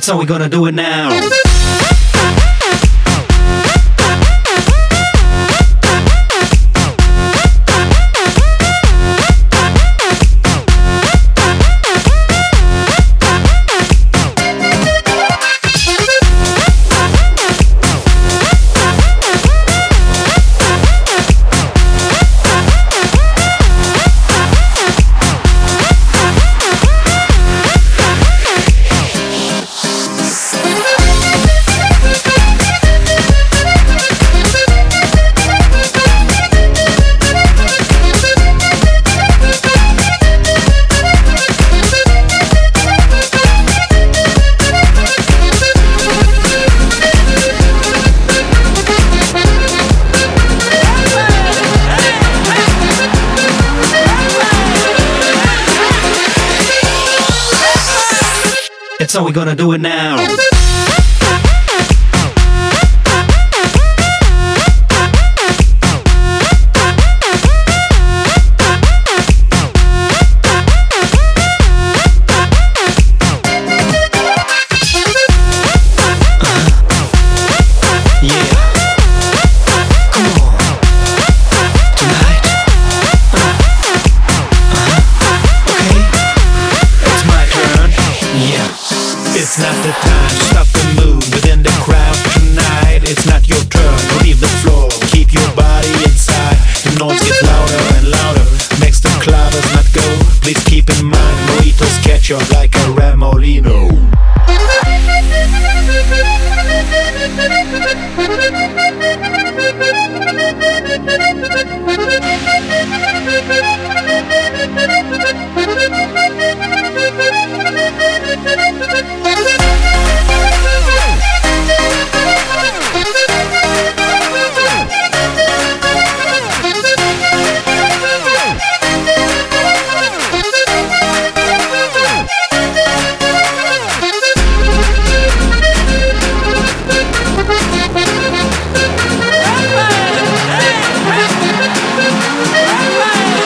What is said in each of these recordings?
So we're gonna do it now. So we're gonna do it now. It's not the time to stop the mood within the crowd tonight. It's not your turn to leave the floor. Keep your body inside. The noise gets louder and louder. Makes the clubbers not go. Please keep in mind, mojitos catch you like a remolino.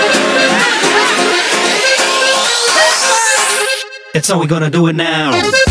So we're gonna do it now.